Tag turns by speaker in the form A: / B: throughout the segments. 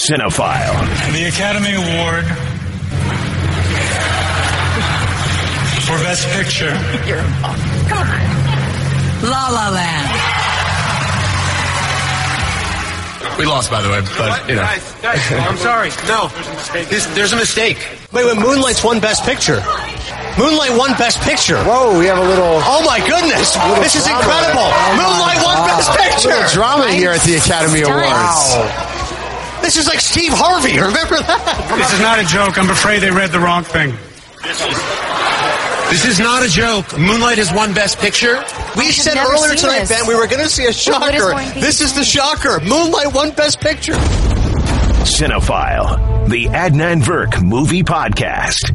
A: Cinephile.
B: The Academy Award for Best Picture.
C: Come on. La La Land.
D: We lost, by the way, but, you know.
E: Guys, I'm sorry. No, there's a mistake.
F: Wait, Moonlight's won Best Picture. Moonlight won Best Picture.
G: Whoa, we have a little...
F: Oh, my goodness. This is incredible. Moonlight won Best Picture.
G: A little drama here at the Academy Awards.
F: Wow. This is like Steve Harvey. Remember that?
B: This is not a joke. I'm afraid they read the wrong thing.
E: This is not a joke. Moonlight has won Best Picture.
F: We said earlier tonight, Ben, we were going to see a shocker. This is the shocker. Moonlight won Best Picture.
A: Cinephile, the Adnan Virk movie podcast.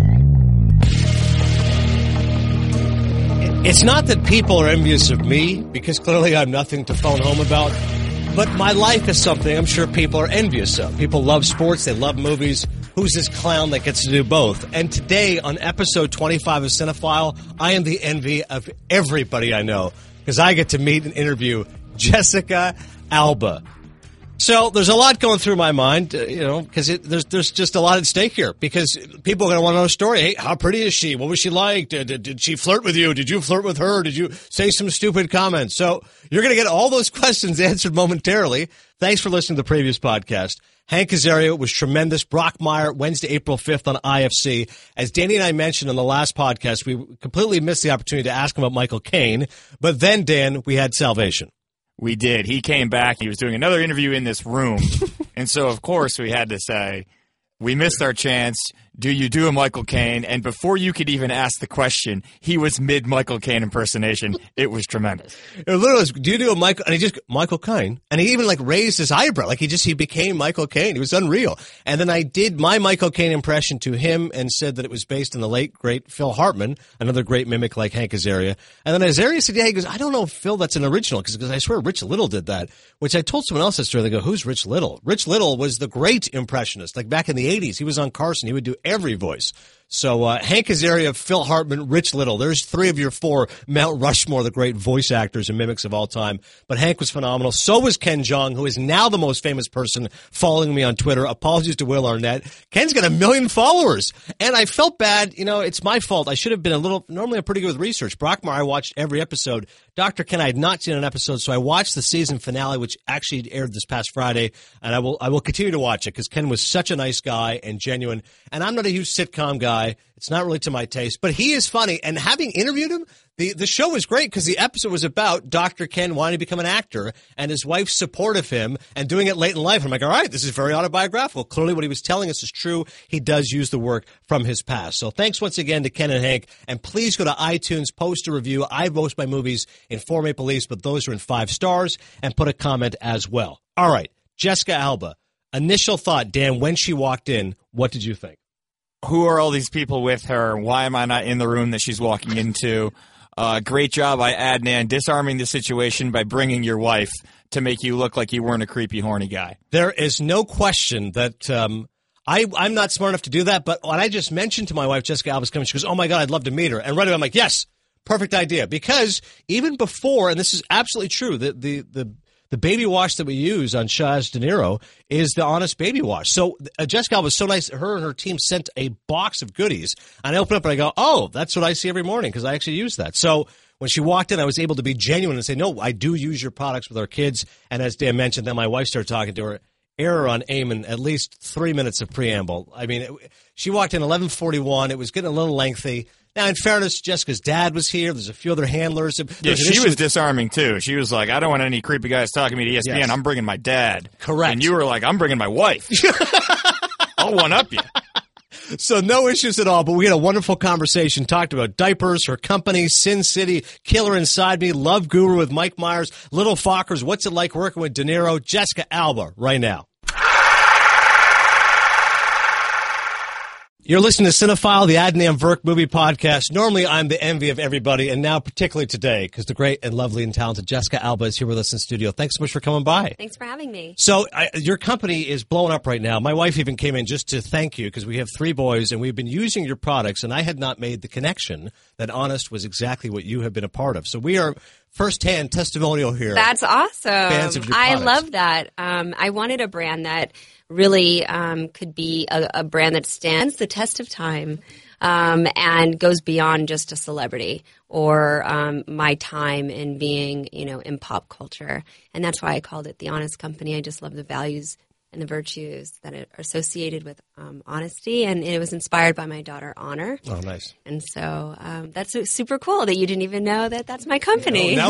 F: It's not that people are envious of me, because clearly I'm nothing to phone home about, but my life is something I'm sure people are envious of. People love sports, they love movies. Who's this clown that gets to do both? And today, on episode 25 of Cinephile, I am the envy of everybody I know, because I get to meet and interview Jessica Alba. So there's a lot going through my mind, because there's just a lot at stake here. Because people are going to want to know a story. Hey, how pretty is she? What was she like? Did she flirt with you? Did you flirt with her? Did you say some stupid comments? So you're going to get all those questions answered momentarily. Thanks for listening to the previous podcast. Hank Azaria was tremendous. Brock Meyer, Wednesday, April 5th on IFC. As Danny and I mentioned on the last podcast, we completely missed the opportunity to ask him about Michael Caine. But then, Dan, we had Salvation.
H: We did. He came back. He was doing another interview in this room. And so, of course, we had to say, we missed our chance. Do you do a Michael Caine? And before you could even ask the question, he was mid-Michael Caine impersonation. It was tremendous.
F: It literally was, do you do a Michael? And he just, Michael Caine? And he even raised his eyebrow. He became Michael Caine. He was unreal. And then I did my Michael Caine impression to him and said that it was based on the late, great Phil Hartman, another great mimic like Hank Azaria. And then Azaria said, he goes, I don't know if Phil, that's an original, because I swear Rich Little did that, which I told someone else that story. They go, who's Rich Little? Rich Little was the great impressionist. Back in the 80s, he was on Carson. He would do every voice. So Hank Azaria, Phil Hartman, Rich Little. There's three of your four Mount Rushmore, the great voice actors and mimics of all time. But Hank was phenomenal. So was Ken Jeong, who is now the most famous person following me on Twitter. Apologies to Will Arnett. Ken's got 1 million followers. And I felt bad. It's my fault. I should have been normally I'm pretty good with research. Brockmar, I watched every episode. Dr. Ken, I had not seen an episode, so I watched the season finale, which actually aired this past Friday. And I will continue to watch it, because Ken was such a nice guy and genuine. And I'm not a huge sitcom guy. It's not really to my taste, but he is funny. And having interviewed him, the show was great, because the episode was about Dr. Ken wanting to become an actor and his wife's support of him and doing it late in life. I'm like, all right, this is very autobiographical. Clearly what he was telling us is true. He does use the work from his past. So thanks once again to Ken and Hank. And please go to iTunes, post a review. I post my movies in 4 Maple Leafs, but those are in 5 stars, and put a comment as well. All right, Jessica Alba. Initial thought, Dan, when she walked in, what did you think?
H: Who are all these people with her? Why am I not in the room that she's walking into? Great job by Adnan disarming the situation by bringing your wife to make you look like you weren't a creepy, horny guy.
F: There is no question that I'm not smart enough to do that, but when I just mentioned to my wife, Jessica Alba's coming, she goes, oh, my God, I'd love to meet her. And right away, I'm like, yes, perfect idea. Because even before, and this is absolutely true, the baby wash that we use on Shaz De Niro is the Honest Baby Wash. So Jessica Alba was so nice. Her and her team sent a box of goodies. And I open up and I go, oh, that's what I see every morning, because I actually use that. So when she walked in, I was able to be genuine and say, no, I do use your products with our kids. And as Dan mentioned, then my wife started talking to her. Error on Eamon, at least 3 minutes of preamble. I mean, she walked in 11:41. It was getting a little lengthy. Now, in fairness, Jessica's dad was here. There's a few other handlers.
H: Yeah, she was disarming, too. She was like, I don't want any creepy guys talking to me at ESPN.
F: Yes.
H: I'm bringing my dad.
F: Correct.
H: And you were like, I'm bringing my wife. I'll one-up you.
F: So no issues at all, but we had a wonderful conversation, talked about diapers, her company, Sin City, Killer Inside Me, Love Guru with Mike Myers, Little Fockers, what's it like working with De Niro, Jessica Alba right now. You're listening to Cinephile, the Adnan Virk movie podcast. Normally, I'm the envy of everybody, and now particularly today, because the great and lovely and talented Jessica Alba is here with us in studio. Thanks so much for coming by.
I: Thanks for having me.
F: So your company is blowing up right now. My wife even came in just to thank you, because we have 3 boys, and we've been using your products, and I had not made the connection that Honest was exactly what you have been a part of. So we are firsthand testimonial here.
I: That's awesome.
F: Fans of your
I: I
F: products.
I: love that. I wanted a brand that really could be a brand that stands the test of time and goes beyond just a celebrity or my time in being, in pop culture. And that's why I called it The Honest Company. I just love the values and the virtues that are associated with honesty. And it was inspired by my daughter, Honor.
F: Oh, nice.
I: And so that's super cool that you didn't even know that that's my company.
F: No,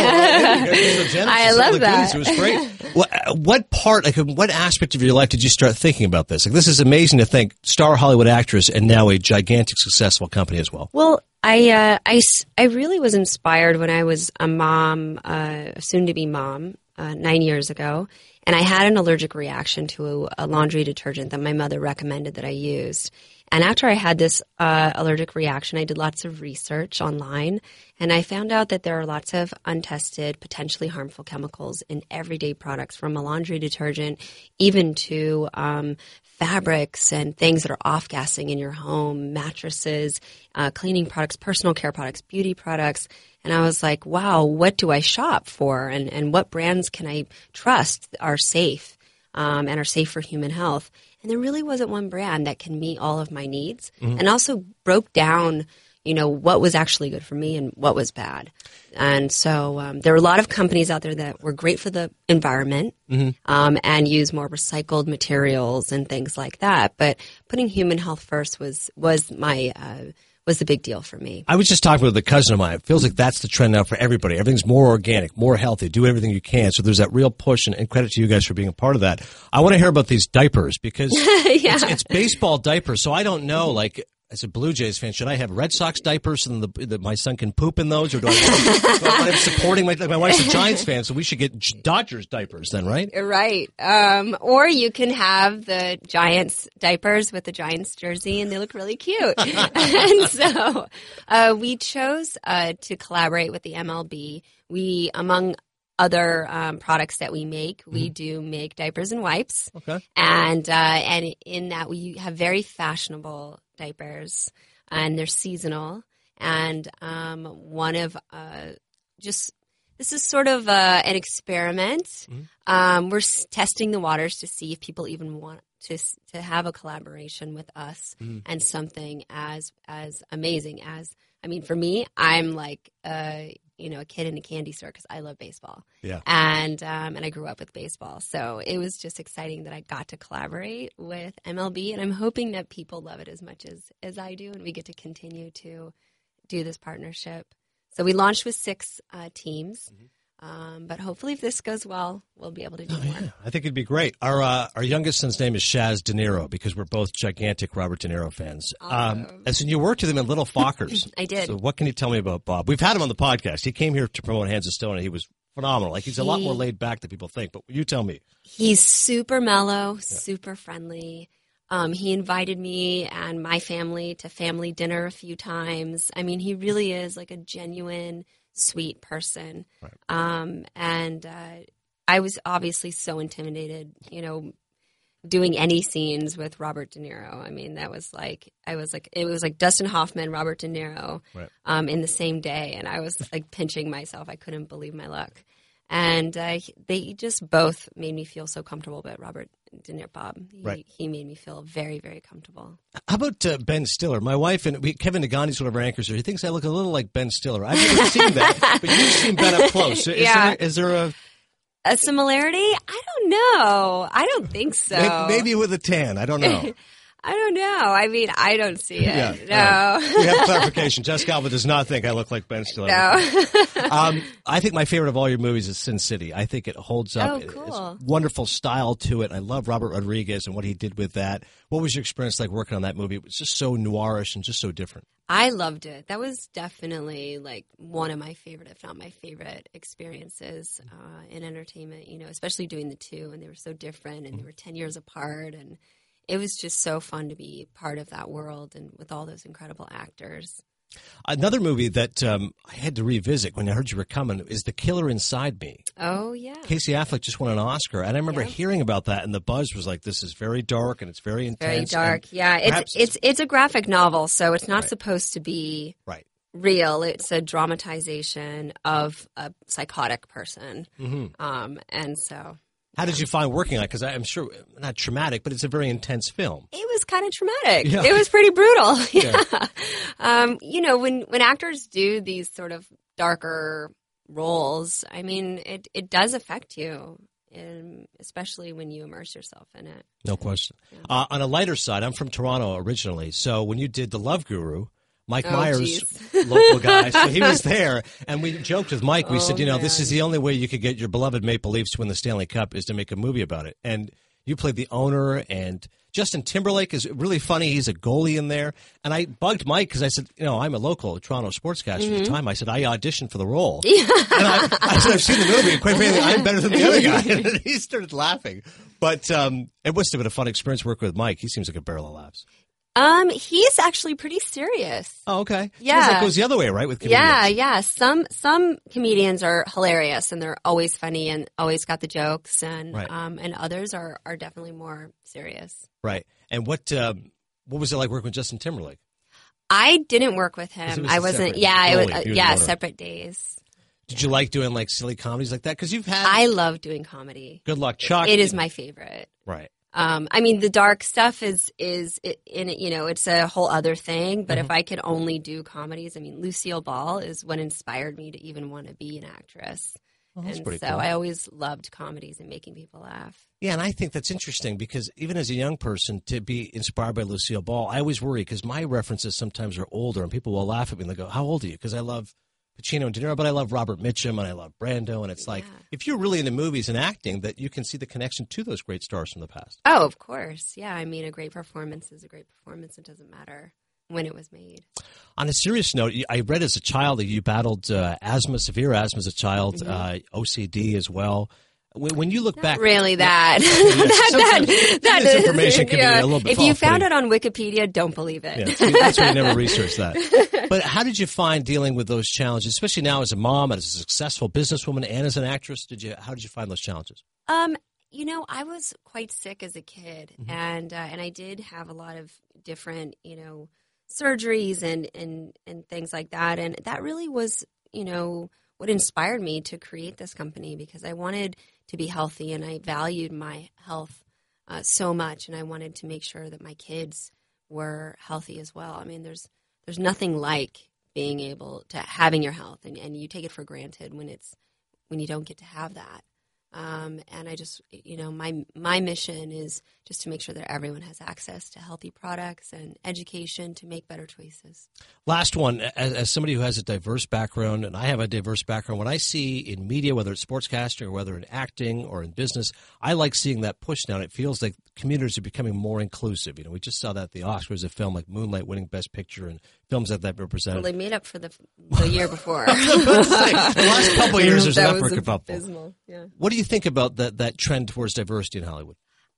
F: I
I: love that.
F: It was great. What part, what aspect of your life did you start thinking about this? This is amazing to think, star Hollywood actress and now a gigantic, successful company as well.
I: Well, I really was inspired when I was a mom, a soon-to-be mom, 9 years ago. And I had an allergic reaction to a laundry detergent that my mother recommended that I used. And after I had this allergic reaction, I did lots of research online, and I found out that there are lots of untested, potentially harmful chemicals in everyday products, from a laundry detergent even to fabrics and things that are off-gassing in your home, mattresses, cleaning products, personal care products, beauty products. And I was like, wow, what do I shop for? And what brands can I trust are safe and are safe for human health? And there really wasn't one brand that can meet all of my needs, and also broke down, what was actually good for me and what was bad. And so there are a lot of companies out there that were great for the environment and use more recycled materials and things like that. But putting human health first was the big deal for me.
F: I was just talking with a cousin of mine. It feels like that's the trend now for everybody. Everything's more organic, more healthy. Do everything you can. So there's that real push, and credit to you guys for being a part of that. I want to hear about these diapers because it's baseball diapers. So I don't know, as a Blue Jays fan, should I have Red Sox diapers so that my son can poop in those? Or do I want him supporting my wife's a Giants fan, so we should get Dodgers diapers then, right?
I: Right. Or you can have the Giants diapers with the Giants jersey, and they look really cute. And so we chose to collaborate with the MLB. We, among other products that we make, we do make diapers and wipes. Okay. And in that we have very fashionable diapers, and they're seasonal. And this is sort of an experiment. We're testing the waters to see if people even want to have a collaboration with us and something as amazing as, for me, I'm like a kid in a candy store because I love baseball. Yeah. And I grew up with baseball. So it was just exciting that I got to collaborate with MLB, and I'm hoping that people love it as much as I do, and we get to continue to do this partnership. So we launched with 6 teams. But hopefully if this goes well, we'll be able to do more. Yeah.
F: I think it'd be great. Our youngest son's name is Shaz De Niro because we're both gigantic Robert De Niro fans. And so you worked with him in Little Fockers.
I: I did.
F: So what can you tell me about Bob? We've had him on the podcast. He came here to promote Hands of Stone, and he was phenomenal. He's a lot more laid back than people think. But you tell me. He's
I: super mellow, super friendly. He invited me and my family to family dinner a few times. He really is like a genuine, sweet person. Right. And I was obviously so intimidated, doing any scenes with Robert De Niro. It was like Dustin Hoffman, Robert De Niro, right, in the same day. And I was like pinching myself. I couldn't believe my luck. And they just both made me feel so comfortable. But Robert De Niro, Bob, he made me feel very, very comfortable.
F: How about Ben Stiller? My wife and Kevin Nagani's one of our anchors here. He thinks I look a little like Ben Stiller. I've never seen that, but you've seen Ben up close. Is there
I: a similarity? I don't know. I don't think so.
F: Maybe with a tan. I don't know.
I: I don't know. I don't see it.
F: Yeah,
I: no.
F: Right. We have clarification. Jessica Alba does not think I look like Ben Stiller.
I: No.
F: I think my favorite of all your movies is Sin City. I think it holds up.
I: Oh, cool.
F: It's wonderful style to it. I love Robert Rodriguez and what he did with that. What was your experience like working on that movie? It was just so noirish and just so different.
I: I loved it. That was definitely like one of my favorite, if not my favorite, experiences in entertainment, especially doing the two. And they were so different, and they were 10 years apart, and it was just so fun to be part of that world and with all those incredible actors.
F: Another movie that I had to revisit when I heard you were coming is The Killer Inside Me.
I: Oh, yeah.
F: Casey Affleck just won an Oscar, and I remember hearing about that, and the buzz was like, this is very dark, and it's very intense.
I: Very dark, yeah. It's a graphic novel, so it's not supposed to be real. It's a dramatization of a psychotic person. And so.
F: How did you find working on it? Because I'm sure, not traumatic, but it's a very intense film.
I: It was kind of traumatic.
F: Yeah.
I: It was pretty brutal.
F: Yeah.
I: You know, when actors do these sort of darker roles, I mean, it does affect you, especially when you immerse yourself in it.
F: No question. On a lighter side, I'm from Toronto originally. So when you did The Love Guru, Mike Myers, local guy, so he was there. And we joked with Mike. We said, this is the only way you could get your beloved Maple Leafs to win the Stanley Cup is to make a movie about it. And you played the owner, and Justin Timberlake is really funny. He's a goalie in there. And I bugged Mike because I said, I'm a local Toronto sportscaster at the time. I said, I auditioned for the role. And I said, I've seen the movie, and quite frankly, I'm better than the other guy. And he started laughing. But it must have been a fun experience working with Mike. He seems like a barrel of laughs.
I: He's actually pretty serious.
F: Oh, okay.
I: Yeah.
F: Seems like it goes the other way, right, with comedians?
I: Yeah. Some comedians are hilarious and they're always funny and always got the jokes, and and others are definitely more serious.
F: Right. And what was it like working with Justin Timberlake?
I: I didn't work with him. I wasn't. Separate days.
F: Did you like doing like silly comedies like that? Because you've had.
I: I love doing comedy.
F: Good Luck, Chuck.
I: It is my favorite.
F: Right.
I: I mean, the dark stuff is it's a whole other thing. But if I could only do comedies, I mean, Lucille Ball is what inspired me to even want to be an actress.
F: That's pretty
I: so
F: cool.
I: I always loved comedies and making people laugh.
F: Yeah, and I think that's interesting because even as a young person, to be inspired by Lucille Ball, I always worry because my references sometimes are older, and people will laugh at me and they go, "How old are you?" Because I love Pacino and De Niro, but I love Robert Mitchum and I love Brando, and it's like if you're really into movies and acting, that you can see the connection to those great stars from the past.
I: Oh, of course, yeah. I mean, a great performance is a great performance. It doesn't matter when it was made. On
F: a serious note, I read as a child that you battled asthma, severe asthma as a child, OCD as well. When you look back,
I: really that
F: that information can be a little bit.
I: If you found it on Wikipedia, don't believe it.
F: Yeah, see, that's why you never researched that. But how did you find dealing with those challenges, especially now as a mom, as a successful businesswoman, and as an actress? How did you find those challenges?
I: I was quite sick as a kid, and I did have a lot of different surgeries and things like that, and that really was what inspired me to create this company, because I wanted to be healthy and I valued my health so much, and I wanted to make sure that my kids were healthy as well. I mean, there's nothing like being able to having your health, and you take it for granted when you don't get to have that. And I just, my mission is just to make sure that everyone has access to healthy products and education to make better choices.
F: Last one, as somebody who has a diverse background, and I have a diverse background, when I see in media, whether it's sportscasting or whether in acting or in business, I like seeing that push down. It feels like communities are becoming more inclusive. We just saw that at the Oscars, a film like Moonlight winning Best Picture, and films that represented.
I: Well, they made up for the year before.
F: The last couple of years, there's enough for
I: abysmal. Yeah.
F: What do you think about that trend towards diversity in Hollywood?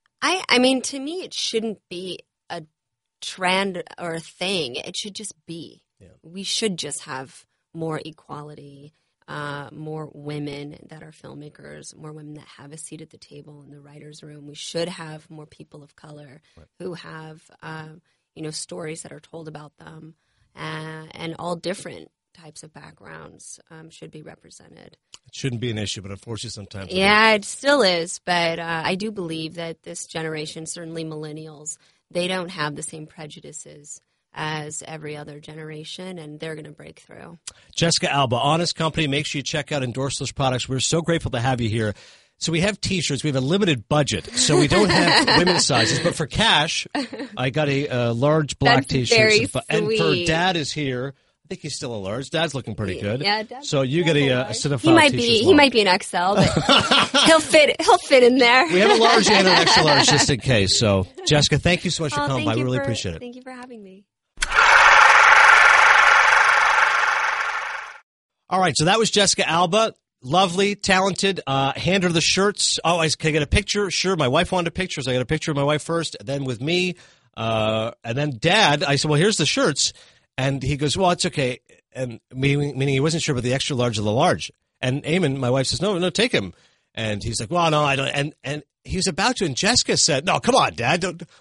I: I mean, to me, it shouldn't be a trend or a thing. It should just be. Yeah. We should just have more equality, more women that are filmmakers, more women that have a seat at the table in the writer's room. We should have more people of color who have, stories that are told about them, and all different types of backgrounds should be represented.
F: It shouldn't be an issue, but unfortunately sometimes
I: it still is. But I do believe that this generation, certainly millennials, they don't have the same prejudices as every other generation, and they're going to break through.
F: Jessica Alba, Honest Company. Make sure you check out Endorseless products. We're so grateful to have you here. So we have T-shirts. We have a limited budget, so we don't have women's sizes. But for cash, I got a large black T-shirt.
I: Very sweet.
F: And for Dad is here. I think he's still a large. Dad's looking pretty good.
I: Yeah, Dad's
F: so you get a cinephile
I: He might be an XL, but he'll fit in there.
F: We have a large and an extra large just in case. So Jessica, thank you so much for coming by. We really appreciate it.
I: Thank you for having me.
F: All right, so that was Jessica Alba. Lovely, talented. Hand her the shirts. Oh, can I get a picture? Sure. My wife wanted a picture, so I got a picture of my wife first, then with me, and then Dad. I said, well, here's the shirts. And he goes, well, it's okay. And meaning he wasn't sure about the extra large or the large. And Eamon, my wife, says, no, take him. And he's like, well, no, I don't. And he was about to, and Jessica said, no, come on, Dad. Don't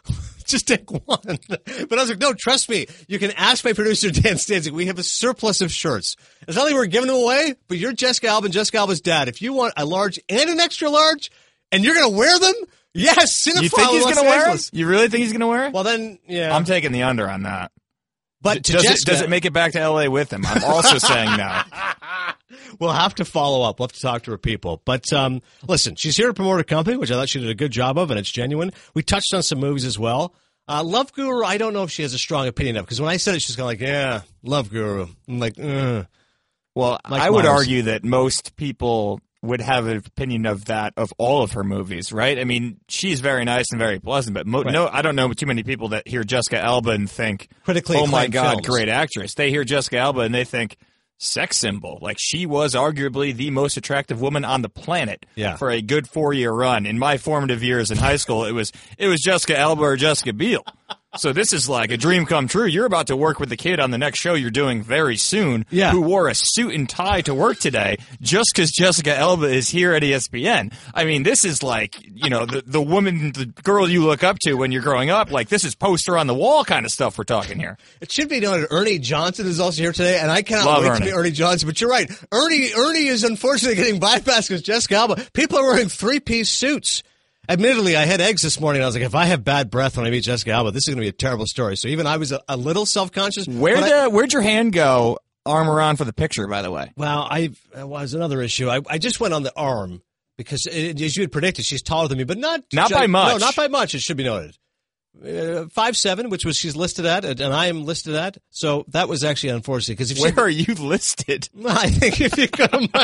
F: Just take one. But I was like, no, trust me. You can ask my producer, Dan Stanzik. We have a surplus of shirts. It's not like we're giving them away, but you're Jessica Alba and Jessica Alba's dad. If you want a large and an extra large, and you're going to wear them, yes, Cinephile.
H: You think he's
F: going
H: to wear them? You really think he's going to wear it?
F: Well, then, yeah.
H: I'm taking the under on that.
F: But
H: does it make it back to L.A. with him? I'm also saying no.
F: We'll have to follow up. We'll have to talk to her people. But listen, she's here to promote her company, which I thought she did a good job of, and it's genuine. We touched on some movies as well. Love Guru, I don't know if she has a strong opinion of, because when I said it, she's kind of like, yeah, Love Guru. I'm like,
H: Well,
F: like
H: I would
F: Miles.
H: argue that most people would have an opinion of that of all of her movies, right? I mean, she's very nice and very pleasant, but no, I don't know too many people that hear Jessica Alba and think,
F: critically
H: oh my
F: acclaimed
H: God,
F: films.
H: great actress. They hear Jessica Alba and they think, sex symbol. Like, she was arguably the most attractive woman on the planet for a good 4-year run. In my formative years in high school, it was Jessica Alba or Jessica Biel. So this is like a dream come true. You're about to work with the kid on the next show you're doing very soon who wore a suit and tie to work today just because Jessica Alba is here at ESPN. I mean, this is like, you know, the woman, the girl you look up to when you're growing up. Like, this is poster on the wall kind of stuff we're talking here.
F: It should be noted, Ernie Johnson is also here today, and I cannot
H: Love
F: wait
H: Ernie.
F: to meet Ernie Johnson. But you're right. Ernie is unfortunately getting bypassed because Jessica Alba. People are wearing 3-piece suits. Admittedly, I had eggs this morning. And I was like, if I have bad breath when I meet Jessica Alba, this is going to be a terrible story. So even I was a little self-conscious.
H: Where'd your hand go? Arm around for the picture, by the way.
F: Well, was another issue. I just went on the arm because, as you had predicted, she's taller than me, but not
H: by much.
F: No, not by much. It should be noted. 5'7", which was she's listed at, and I am listed at. So that was actually unfortunate because if
H: where are you listed?
F: I think if you go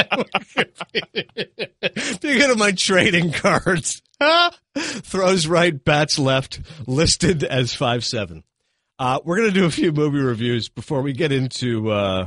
F: to my trading cards, throws right, bats left, listed as 5'7". We're gonna do a few movie reviews before we get into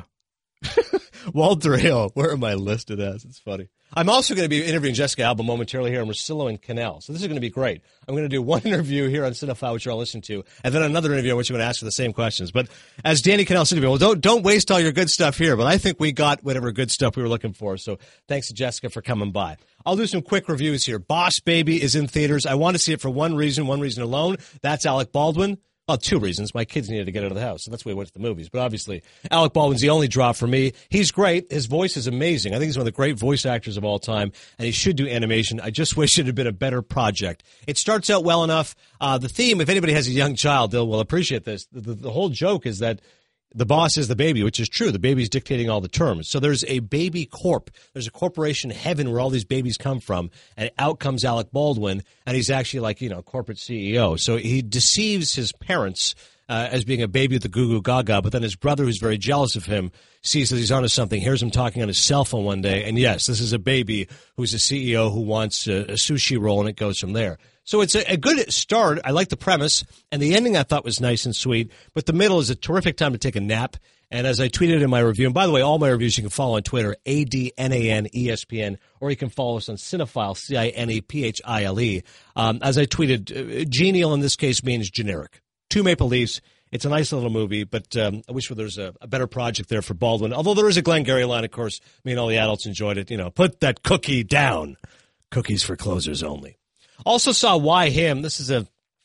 F: Walter Hill. Where am I listed as? It's funny. I'm also going to be interviewing Jessica Alba momentarily here in Rosillo and Canal. So this is going to be great. I'm going to do one interview here on Cinephile, which you're all listening to, and then another interview in which I'm going to ask for the same questions. But as Danny Canal said to me, well, don't waste all your good stuff here. But I think we got whatever good stuff we were looking for. So thanks to Jessica for coming by. I'll do some quick reviews here. Boss Baby is in theaters. I want to see it for one reason alone. That's Alec Baldwin. Well, 2 reasons. My kids needed to get out of the house, so that's why we went to the movies. But obviously, Alec Baldwin's the only draw for me. He's great. His voice is amazing. I think he's one of the great voice actors of all time, and he should do animation. I just wish it had been a better project. It starts out well enough. The theme, if anybody has a young child, they will appreciate this. The whole joke is that the boss is the baby, which is true. The baby's dictating all the terms. So there's a baby corp. There's a corporation heaven where all these babies come from, and out comes Alec Baldwin, and he's actually like, corporate CEO. So he deceives his parents as being a baby with the goo-goo gaga, but then his brother, who's very jealous of him, sees that he's onto something, hears him talking on his cell phone one day, and yes, this is a baby who's a CEO who wants a sushi roll, and it goes from there. So it's a good start. I like the premise, and the ending I thought was nice and sweet, but the middle is a terrific time to take a nap. And as I tweeted in my review, and by the way, all my reviews you can follow on Twitter, ADNAN ESPN, or you can follow us on Cinephile, CINEPHILE. As I tweeted, genial in this case means generic. 2 Maple Leafs. It's a nice little movie, but I wish there was a better project there for Baldwin. Although there is a Glengarry line, of course. Me and all the adults enjoyed it. Put that cookie down. Cookies for closers only. Also saw Why Him. This is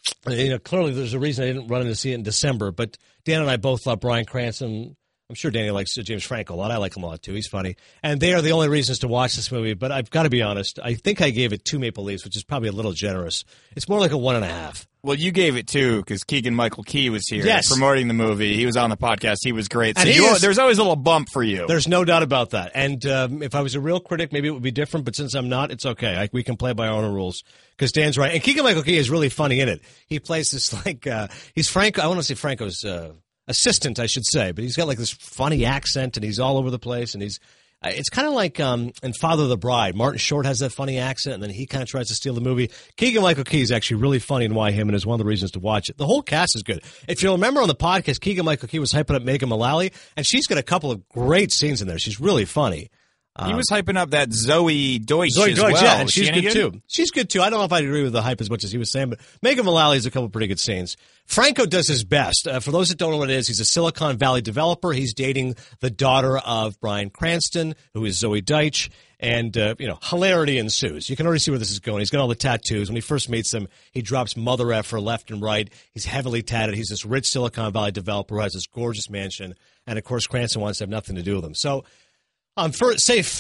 F: clearly there's a reason I didn't run in to see it in December, but Dan and I both love Bryan Cranston. I'm sure Danny likes James Franco a lot. I like him a lot, too. He's funny. And they are the only reasons to watch this movie, but I've got to be honest. I think I gave it 2 Maple Leafs, which is probably a little generous. It's more like a 1.5.
H: Well, you gave it 2 because Keegan-Michael Key was here
F: promoting
H: the movie. He was on the podcast. He was great. So
F: and
H: there's always a little bump for you.
F: There's no doubt about that. And if I was a real critic, maybe it would be different. But since I'm not, it's okay. We can play by our own rules because Dan's right. And Keegan-Michael Key is really funny in it. He plays this he's Franco. I want to say Franco's assistant, I should say. But he's got this funny accent and he's all over the place. And it's kind of like in Father of the Bride. Martin Short has that funny accent, and then he kind of tries to steal the movie. Keegan-Michael Key is actually really funny in Why Him, and is one of the reasons to watch it. The whole cast is good. If you'll remember on the podcast, Keegan-Michael Key was hyping up Megan Mullally, and she's got a couple of great scenes in there. She's really funny.
H: He was hyping up that Zoe Deutsch as
F: Deutsch,
H: well.
F: yeah, and
H: Is
F: she's
H: she any
F: good too. She's good too. I don't know if I agree with the hype as much as he was saying, but Megan Mullally has a couple of pretty good scenes. Franco does his best. For those that don't know what it is, he's a Silicon Valley developer. He's dating the daughter of Bryan Cranston, who is Zoe Deutsch, and hilarity ensues. You can already see where this is going. He's got all the tattoos. When he first meets him, he drops mother effer left and right. He's heavily tatted. He's this rich Silicon Valley developer who has this gorgeous mansion, and of course, Cranston wants to have nothing to do with him. So, for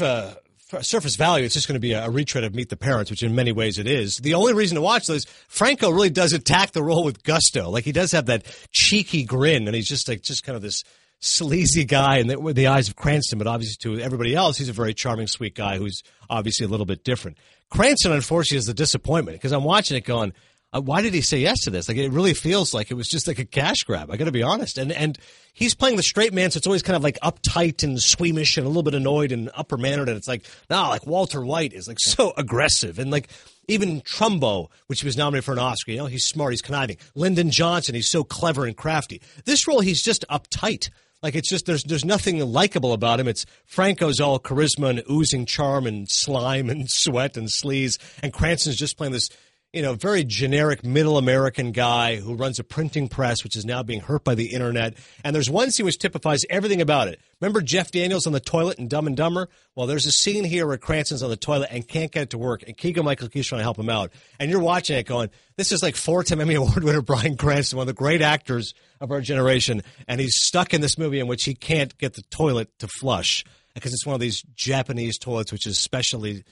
F: surface value, it's just going to be a retread of Meet the Parents, which in many ways it is. The only reason to watch those, Franco really does attack the role with gusto. Like, he does have that cheeky grin, and he's just kind of this sleazy guy with the eyes of Cranston, but obviously to everybody else, he's a very charming, sweet guy who's obviously a little bit different. Cranston, unfortunately, is the disappointment, because I'm watching it going, why did he say yes to this? Like, it really feels like it was just like a cash grab. I got to be honest. And he's playing the straight man, so it's always kind of like uptight and squeamish and a little bit annoyed and upper mannered. And it's like, like Walter White is like so aggressive. And like even Trumbo, which he was nominated for an Oscar, he's smart, he's conniving. Lyndon Johnson, he's so clever and crafty. This role, he's just uptight. Like, it's just, there's nothing likable about him. It's Franco's all charisma and oozing charm and slime and sweat and sleaze. And Cranston's just playing this, very generic middle American guy who runs a printing press, which is now being hurt by the internet. And there's one scene which typifies everything about it. Remember Jeff Daniels on the toilet in Dumb and Dumber? Well, there's a scene here where Cranston's on the toilet and can't get it to work, and Keegan-Michael Key's trying to help him out. And you're watching it going, this is like 4-time Emmy Award winner Bryan Cranston, one of the great actors of our generation, and he's stuck in this movie in which he can't get the toilet to flush because it's one of these Japanese toilets which is specially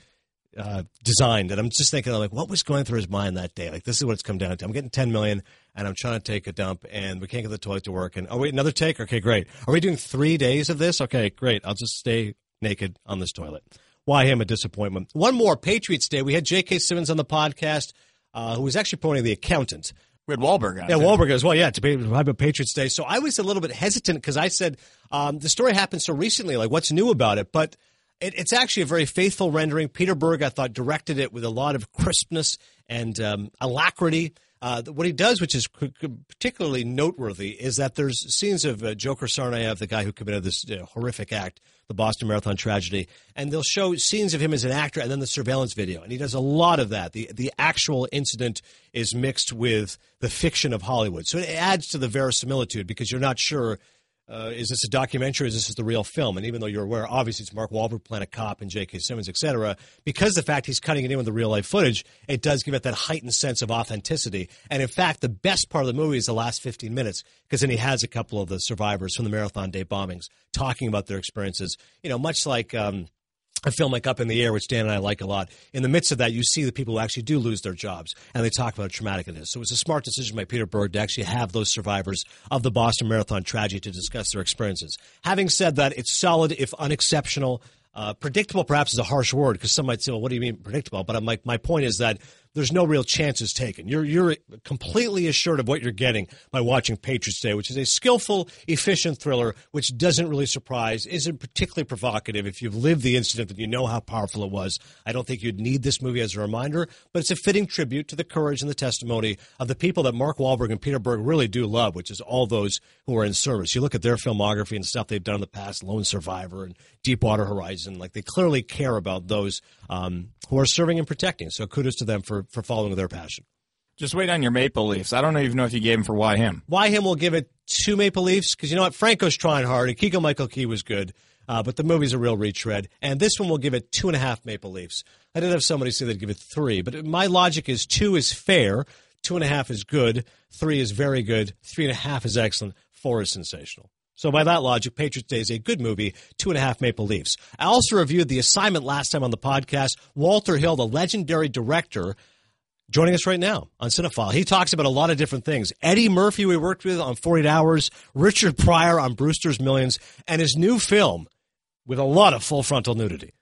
F: designed. And I'm just thinking, like, what was going through his mind that day? Like, this is what it's come down to. I'm getting $10 million, and I'm trying to take a dump, and we can't get the toilet to work. And, oh, wait, another take? Okay, great. Are we doing 3 days of this? Okay, great. I'll just stay naked on this toilet. Why him? A disappointment. One more, Patriots Day. We had J.K. Simmons on the podcast, who was actually promoting The Accountant.
H: We had Wahlberg on.
F: Yeah, Wahlberg as well. Yeah, to have a Patriots Day. So I was a little bit hesitant because I said the story happened so recently. Like, what's new about it? But it's actually a very faithful rendering. Peter Berg, I thought, directed it with a lot of crispness and alacrity. What he does, which is particularly noteworthy, is that there's scenes of Joker Tsarnaev, the guy who committed this horrific act, the Boston Marathon tragedy, and they'll show scenes of him as an actor and then the surveillance video. And he does a lot of that. The actual incident is mixed with the fiction of Hollywood. So it adds to the verisimilitude because you're not sure, is this a documentary or is this the real film? And even though you're aware, obviously it's Mark Wahlberg playing a cop and J.K. Simmons, et cetera, because the fact he's cutting it in with the real-life footage, it does give it that heightened sense of authenticity. And in fact, the best part of the movie is the last 15 minutes because then he has a couple of the survivors from the Marathon Day bombings talking about their experiences, much like a film like Up in the Air, which Dan and I like a lot. In the midst of that, you see the people who actually do lose their jobs, and they talk about how traumatic it is. So it was a smart decision by Peter Berg to actually have those survivors of the Boston Marathon tragedy to discuss their experiences. Having said that, it's solid, if unexceptional. Predictable perhaps is a harsh word because some might say, well, what do you mean predictable? But my point is that there's no real chances taken. You're completely assured of what you're getting by watching Patriots Day, which is a skillful, efficient thriller which doesn't really surprise, isn't particularly provocative. If you've lived the incident and you know how powerful it was, I don't think you'd need this movie as a reminder, but it's a fitting tribute to the courage and the testimony of the people that Mark Wahlberg and Peter Berg really do love, which is all those who are in service. You look at their filmography and stuff they've done in the past, Lone Survivor and Deepwater Horizon, like they clearly care about those who are serving and protecting. So kudos to them for following their passion.
H: Just wait on your Maple Leafs. I don't even know if you gave him for Why Him.
F: Why Him will give it 2 Maple Leafs because you know what? Franco's trying hard and Keegan-Michael Key was good, but the movie's a real retread. And this one will give it 2.5 Maple Leafs. I did have somebody say they'd give it 3, but my logic is 2 is fair, 2.5 is good, 3 is very good, 3.5 is excellent, 4 is sensational. So by that logic, Patriots Day is a good movie, 2.5 Maple Leafs. I also reviewed The Assignment last time on the podcast. Walter Hill, the legendary director, joining us right now on Cinephile. He talks about a lot of different things. Eddie Murphy we worked with on 48 Hours, Richard Pryor on Brewster's Millions, and his new film with a lot of full frontal nudity.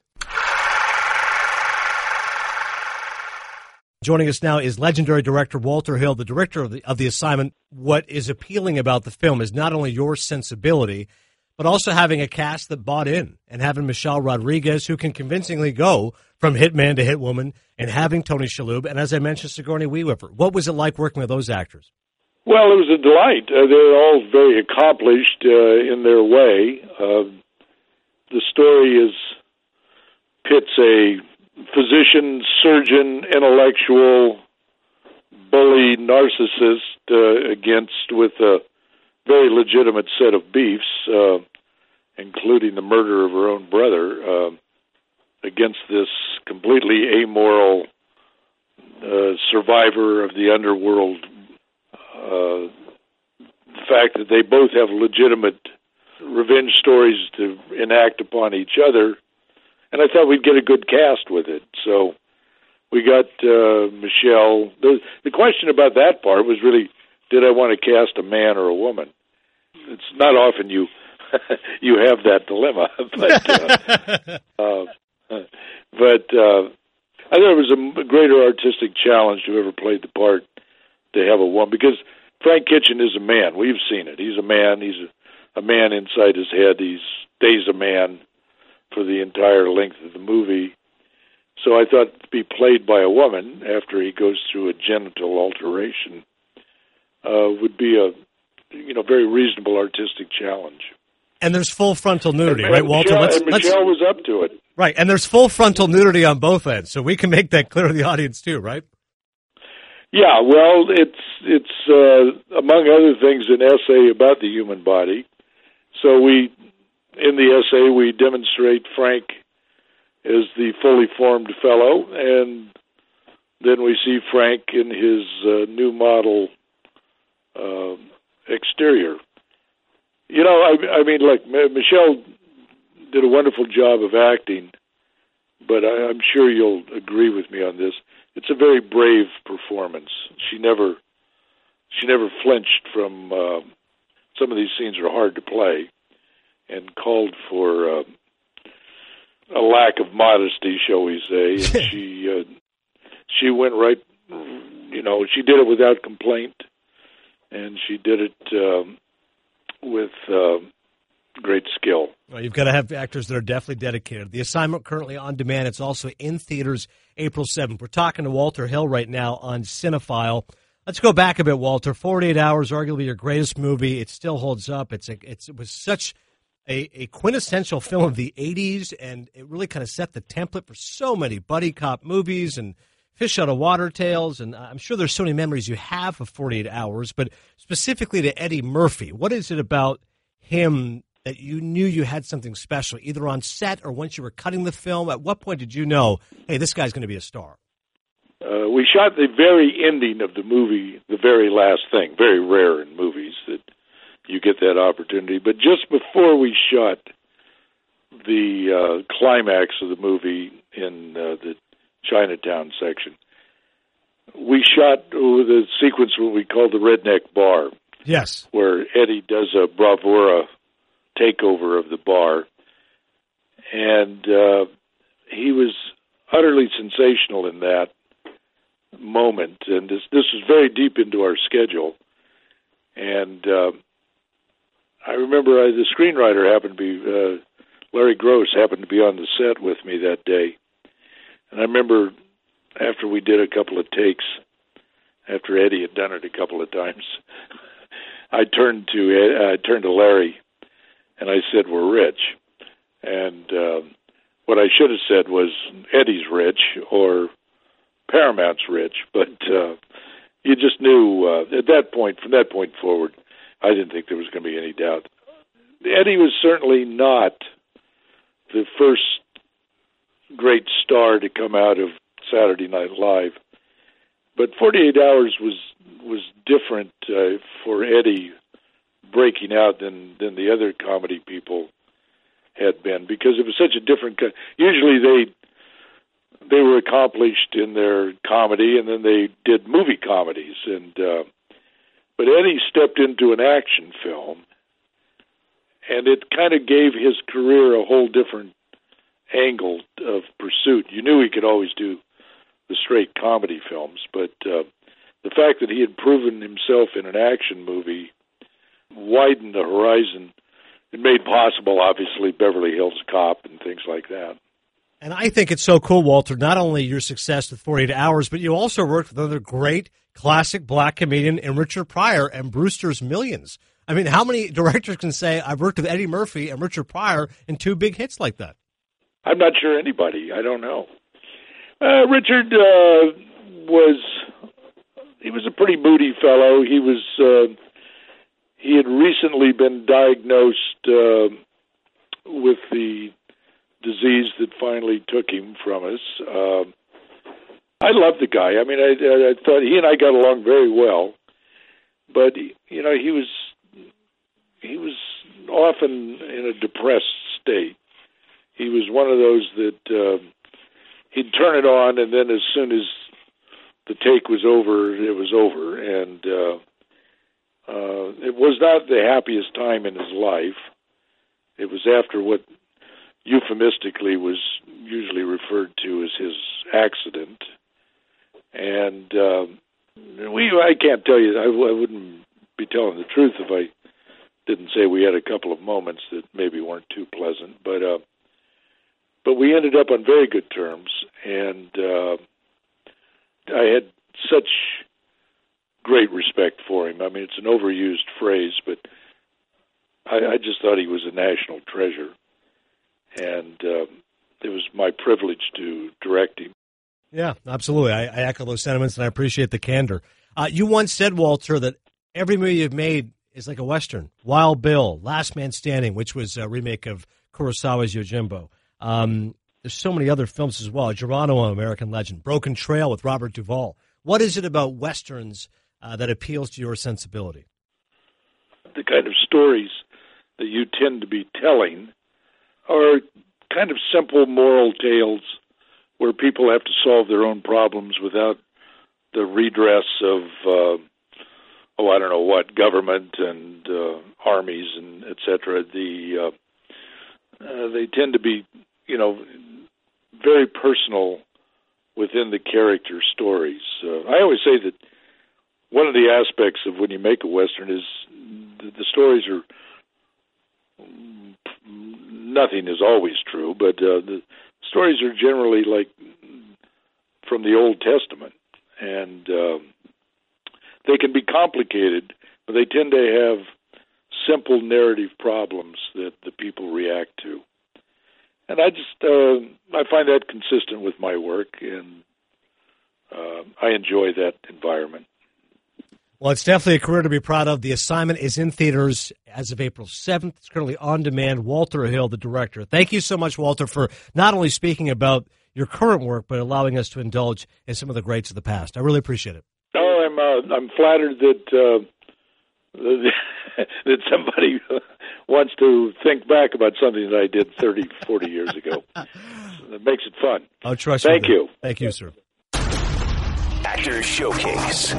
F: Joining us now is legendary director Walter Hill, the director of the Assignment. What is appealing about the film is not only your sensibility, but also having a cast that bought in and having Michelle Rodriguez, who can convincingly go from hitman to hitwoman, and having Tony Shalhoub, and as I mentioned, Sigourney Weaver. What was it like working with those actors?
J: Well, it was a delight. They're all very accomplished in their way. The story is pits a physician, surgeon, intellectual, bully, narcissist with a very legitimate set of beefs, including the murder of her own brother, against this completely amoral survivor of the underworld. The fact that they both have legitimate revenge stories to enact upon each other, and I thought we'd get a good cast with it. So we got Michelle. The question about that part was really, did I want to cast a man or a woman? It's not often you you have that dilemma, but I thought it was a greater artistic challenge to whoever played the part to have a woman, because Frank Kitchen is a man. We've seen it. He's a man. He's a man inside his head. He stays a man for the entire length of the movie. So I thought to be played by a woman after he goes through a genital alteration would be a very reasonable artistic challenge.
F: And there's full frontal nudity, right, Walter?
J: Michelle was up to it.
F: Right, and there's full frontal nudity on both ends, so we can make that clear to the audience too, right?
J: Yeah, well, it's among other things, an essay about the human body. So in the essay, we demonstrate Frank as the fully formed fellow, and then we see Frank in his new model exterior. Michelle did a wonderful job of acting, but I'm sure you'll agree with me on this. It's a very brave performance. She never flinched from. Some of these scenes are hard to play, and called for a lack of modesty, shall we say. And she went right. She did it without complaint, and she did it with great skill.
F: Well, you've got to have actors that are definitely dedicated. The assignment currently on demand. It's also in theaters April 7th. We're talking to Walter Hill right now on Cinephile. Let's go back a bit, Walter. 48 Hours, arguably your greatest movie. It still holds up. It was such a quintessential film of the 80s, and it really kind of set the template for so many buddy cop movies and Fish Out of Water Tales, and I'm sure there's so many memories you have of 48 Hours, but specifically to Eddie Murphy, what is it about him that you knew you had something special, either on set or once you were cutting the film? At what point did you know, hey, this guy's going to be a star?
J: We shot the very ending of the movie, the very last thing. Very rare in movies that you get that opportunity. But just before we shot the climax of the movie in the Chinatown section, we shot the sequence what we call the Redneck Bar.
F: Yes. Where
J: Eddie does a bravura takeover of the bar. And he was utterly sensational in that moment. And this was very deep into our schedule. And I remember the screenwriter happened to be, Larry Gross happened to be on the set with me that day. And I remember after we did a couple of takes, after Eddie had done it a couple of times, I turned to Larry and I said, "We're rich." And what I should have said was, "Eddie's rich," or "Paramount's rich." But you just knew at that point, from that point forward, I didn't think there was going to be any doubt. Eddie was certainly not the first great star to come out of Saturday Night Live, but 48 Hours was different for Eddie breaking out than the other comedy people had been, because it was such a different. Usually they were accomplished in their comedy, and then they did movie comedies, but Eddie stepped into an action film, and it kind of gave his career a whole different angle of pursuit. You knew he could always do the straight comedy films, but the fact that he had proven himself in an action movie widened the horizon. It made possible, obviously, Beverly Hills Cop and things like that.
F: And I think it's so cool, Walter, not only your success with 48 Hours, but you also worked with another great classic black comedian in Richard Pryor and Brewster's Millions. I mean, how many directors can say, I've worked with Eddie Murphy and Richard Pryor in two big hits like that?
J: I'm not sure anybody. I don't know. Richard he was a pretty moody fellow. He had recently been diagnosed with the disease that finally took him from us. I loved the guy. I mean, I thought he and I got along very well, but you know, he was often in a depressed state. He was one of those that he'd turn it on, and then as soon as the take was over, it was over, and it was not the happiest time in his life. It was after what euphemistically was usually referred to as his accident, and I can't tell you. I wouldn't be telling the truth if I didn't say we had a couple of moments that maybe weren't too pleasant, but we ended up on very good terms, and I had such great respect for him. I mean, it's an overused phrase, but I just thought he was a national treasure, and it was my privilege to direct him.
F: Yeah, absolutely. I echo those sentiments, and I appreciate the candor. You once said, Walter, that every movie you've made is like a Western. Wild Bill, Last Man Standing, which was a remake of Kurosawa's Yojimbo. There's so many other films as well. Geronimo, American Legend. Broken Trail with Robert Duvall. What is it about Westerns that appeals to your sensibility?
J: The kind of stories that you tend to be telling are kind of simple moral tales where people have to solve their own problems without the redress of, I don't know what, government and armies and et cetera. They tend to be, very personal within the character stories. I always say that one of the aspects of when you make a Western is the stories are, nothing is always true, but the stories are generally like from the Old Testament, and they can be complicated, but they tend to have simple narrative problems that the people react to. And I find that consistent with my work, and I enjoy that environment.
F: Well, it's definitely a career to be proud of. The Assignment is in theaters as of April 7th. It's currently on demand. Walter Hill, the director. Thank you so much, Walter, for not only speaking about your current work, but allowing us to indulge in some of the greats of the past. I really appreciate it.
J: Oh, I'm flattered that that somebody wants to think back about something that I did 30, 40 years ago. It makes it fun.
F: I'll trust
J: you. Thank you.
F: Thank you, sir.
A: Actors Showcase.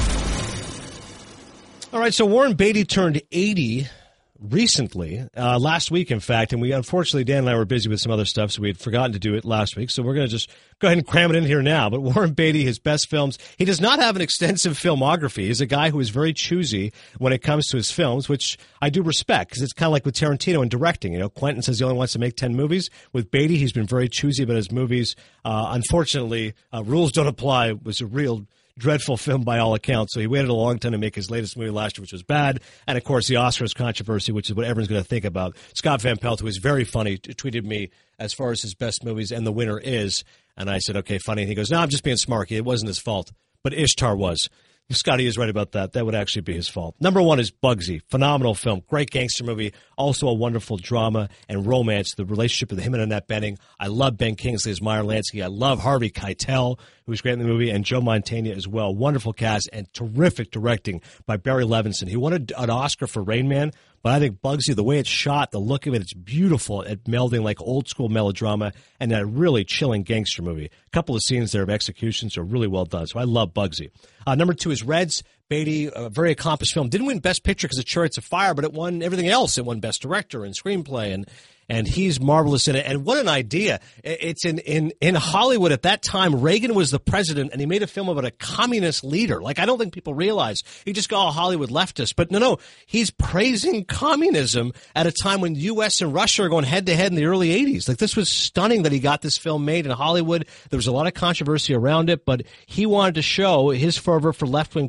F: All right, so Warren Beatty turned 80 recently, last week, in fact, and unfortunately, Dan and I were busy with some other stuff, so we had forgotten to do it last week, so we're going to just go ahead and cram it in here now. But Warren Beatty, his best films, he does not have an extensive filmography. He's a guy who is very choosy when it comes to his films, which I do respect, because it's kind of like with Tarantino in directing. Quentin says he only wants to make 10 movies. With Beatty, he's been very choosy about his movies. Unfortunately, Rules Don't Apply was a real dreadful film by all accounts. So he waited a long time to make his latest movie last year, which was bad. And, of course, the Oscars controversy, which is what everyone's going to think about. Scott Van Pelt, who is very funny, tweeted me as far as his best movies, and the winner is. And I said, okay, funny. And he goes, no, I'm just being smarky. It wasn't his fault. But Ishtar was. Scotty is right about that. That would actually be his fault. Number one is Bugsy. Phenomenal film. Great gangster movie. Also a wonderful drama and romance. The relationship with him and Annette Bening. I love Ben Kingsley as Meyer Lansky. I love Harvey Keitel, who's great in the movie, and Joe Mantegna as well. Wonderful cast and terrific directing by Barry Levinson. He won an Oscar for Rain Man, but I think Bugsy, the way it's shot, the look of it, it's beautiful at melding like old school melodrama and that really chilling gangster movie. A couple of scenes there of executions are really well done, so I love Bugsy. Number two is Reds. Beatty, a very accomplished film. Didn't win Best Picture because of Chariots of Fire, but it won everything else. It won Best Director and Screenplay, and he's marvelous in it. And what an idea. It's in Hollywood at that time. Reagan was the president, and he made a film about a communist leader. Like, I don't think people realize. You just go, oh, Hollywood leftist. But no, he's praising communism at a time when U.S. and Russia are going head-to-head in the early 80s. Like, this was stunning that he got this film made in Hollywood. There was a lot of controversy around it, but he wanted to show his fervor for left-wing politics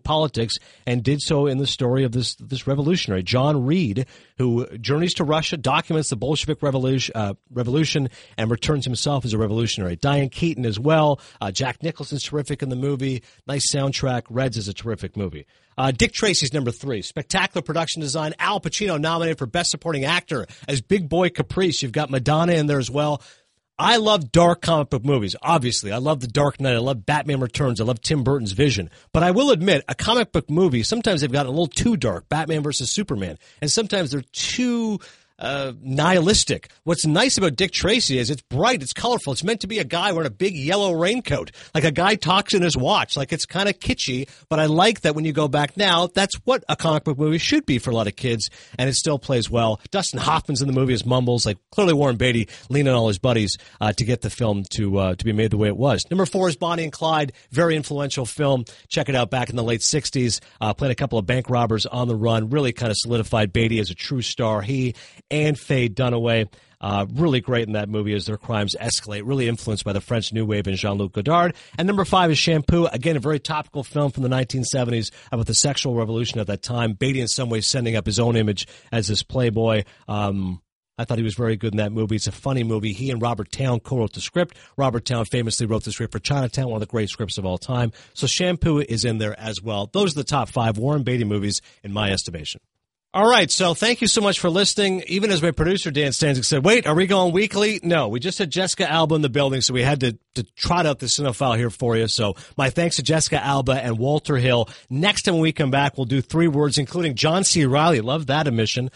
F: politics and did so in the story of this revolutionary, John Reed, who journeys to Russia, documents the Bolshevik revolution, and returns himself as a revolutionary. Diane Keaton as well. Jack Nicholson's terrific in the movie. Nice soundtrack. Reds is a terrific movie. Dick Tracy's number 3. Spectacular production design. Al Pacino nominated for Best Supporting Actor as Big Boy Caprice. You've got Madonna in there as well. I love dark comic book movies, obviously. I love The Dark Knight. I love Batman Returns. I love Tim Burton's Vision. But I will admit, a comic book movie, sometimes they've gotten a little too dark, Batman versus Superman. And sometimes they're too nihilistic. What's nice about Dick Tracy is it's bright, it's colorful. It's meant to be a guy wearing a big yellow raincoat, like a guy talks in his watch. Like, it's kind of kitschy, but I like that when you go back now, that's what a comic book movie should be for a lot of kids, and it still plays well. Dustin Hoffman's in the movie as Mumbles. Like, clearly Warren Beatty leaning on all his buddies to get the film to be made the way it was. Number 4 is Bonnie and Clyde. Very influential film. Check it out, back in the late 60s. Played a couple of bank robbers on the run. Really kind of solidified Beatty as a true star. He and Faye Dunaway, really great in that movie as their crimes escalate, really influenced by the French New Wave and Jean-Luc Godard. And number 5 is Shampoo, again, a very topical film from the 1970s about the sexual revolution at that time. Beatty in some ways sending up his own image as this playboy. I thought he was very good in that movie. It's a funny movie. He and Robert Towne co-wrote the script. Robert Towne famously wrote the script for Chinatown, one of the great scripts of all time. So Shampoo is in there as well. Those are the top 5 Warren Beatty movies in my estimation. All right, so thank you so much for listening. Even as my producer, Dan Stanzik, said, wait, are we going weekly? No, we just had Jessica Alba in the building, so we had to trot out the Cinephile here for you. So my thanks to Jessica Alba and Walter Hill. Next time when we come back, we'll do 3 words, including John C. Reilly. Love that admission.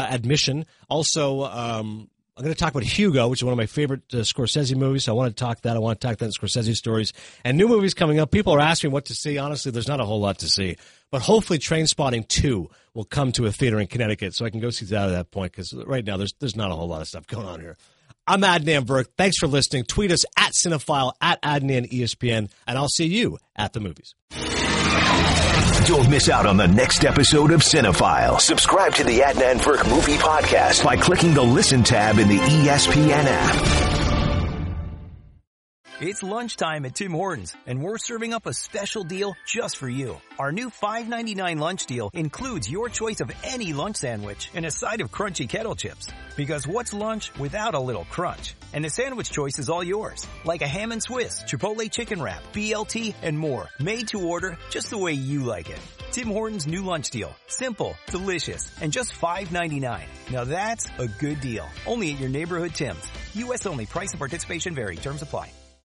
F: Also, I'm going to talk about Hugo, which is one of my favorite Scorsese movies. So I want to talk that. I want to talk that in Scorsese stories. And new movies coming up. People are asking me what to see. Honestly, there's not a whole lot to see. But hopefully Trainspotting 2 will come to a theater in Connecticut so I can go see that at that point, because right now there's not a whole lot of stuff going on here. I'm Adnan Burke. Thanks for listening. Tweet us at Cinephile, at Adnan ESPN, and I'll see you at the movies.
A: Don't miss out on the next episode of Cinephile. Subscribe to the Adnan Burke Movie Podcast by clicking the Listen tab in the ESPN app.
K: It's lunchtime at Tim Hortons, and we're serving up a special deal just for you. Our new $5.99 lunch deal includes your choice of any lunch sandwich and a side of crunchy kettle chips. Because what's lunch without a little crunch? And the sandwich choice is all yours, like a ham and Swiss, Chipotle chicken wrap, BLT, and more, made to order just the way you like it. Tim Hortons' new lunch deal. Simple, delicious, and just $5.99. Now that's a good deal. Only at your neighborhood Tim's. U.S. only. Price and participation vary. Terms apply.